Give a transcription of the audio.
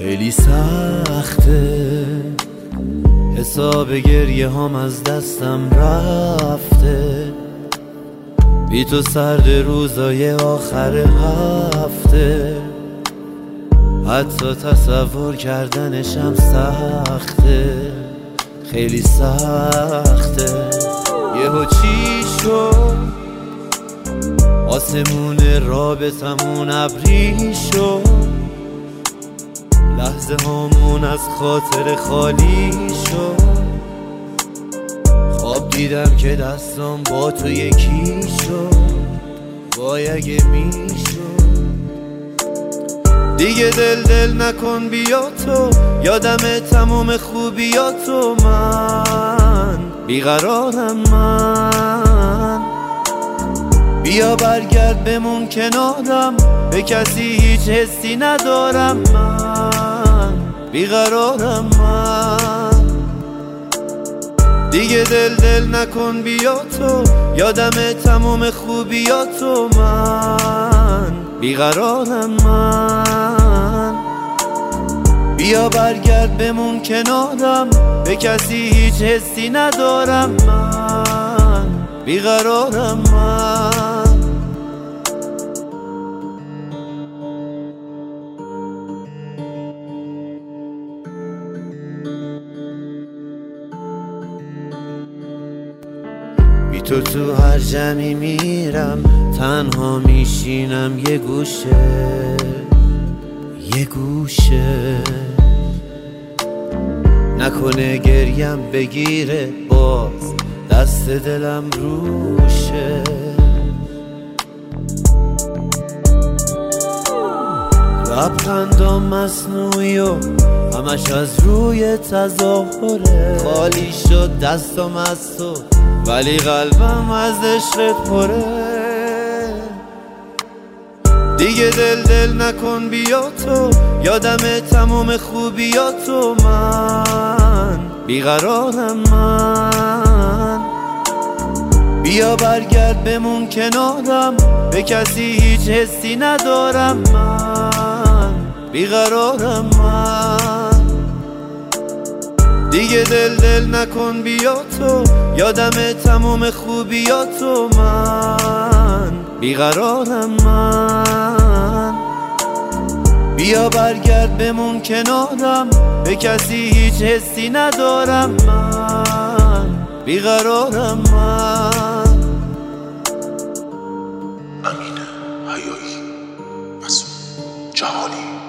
خیلی سخته، حساب گریه هم از دستم رفته، بی تو سرد روزای آخر هفته، حتی تصور کردنشم سخته، خیلی سخته. یهو چی شد؟ آسمون رابطمون ابری شد، لحظه هامون از خاطر خالی شد، خواب دیدم که دستم با تو یکی شد، وای اگه میشد. دیگه دل نکن بیا تو، یادم تموم خوبیاتو، من بیقرارم، من بیا برگرد بمون کنارم، به کسی هیچ حسی ندارم، من بیقرارم، من دیگه دل نکن بیا تو، یادم تموم خوبیاتو، من بیقرارم، من بیا برگرد بمون کنارم، به کسی هیچ حسی ندارم، من بیقرارم، من بی تو هر جمعی میرم، تنها میشینم یه گوشه، یه گوشه، نکنه گریم بگیره باز دست دلم روشه. لبخندم مصنوعی و همش از روی تظاهره، خالی شد دستم از تو ولی قلبم از عشقت پره. دیگه دل نکن بیا تو، یادم تموم خوبیاتو، من بیقرارم، من بیا برگرد بمون کنارم، به کسی هیچ حسی ندارم، من بیقرارم، من دیگه دل نکن بیا تو، یادم تموم خوبیاتو، من بیقرارم، من بیا برگرد بمون کنارم، به کسی هیچ حسی ندارم، من بیقرارم، من امین حیایی، مسعود جهانی.